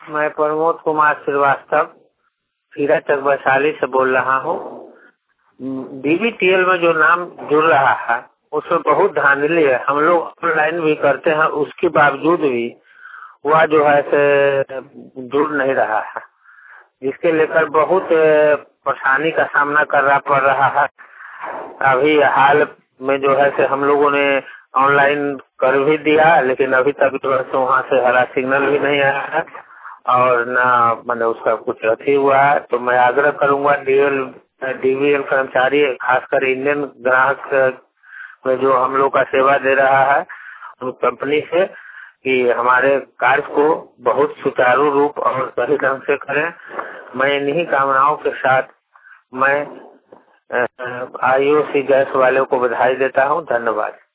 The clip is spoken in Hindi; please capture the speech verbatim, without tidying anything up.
मैं प्रमोद कुमार श्रीवास्तव खीराचक वैशाली से बोल रहा हूँ। डीबीटीएल में जो नाम जुड़ रहा है उसमें बहुत धांधली है। हम लोग ऑनलाइन भी करते हैं, उसके बावजूद भी वह जो है से जुड़ नहीं रहा है, जिसके लेकर बहुत परेशानी का सामना करना पड़ रहा है। अभी हाल में जो है से हम लोगों ने ऑनलाइन कर भी दिया, लेकिन अभी तक जो है वहाँ से हरा सिग्नल भी नहीं आया है और ना मैंने उसका कुछ अथी हुआ है। तो मैं आग्रह करूंगा डीएल डीवीएल कर्मचारी, खासकर इंडियन ग्राहक में जो हम लोग का सेवा दे रहा है उस कंपनी से, कि हमारे कार्य को बहुत सुचारू रूप और सही ढंग से करें। मैं इन्हीं कामनाओं के साथ मैं आईओसी गैस वालों को बधाई देता हूं। धन्यवाद।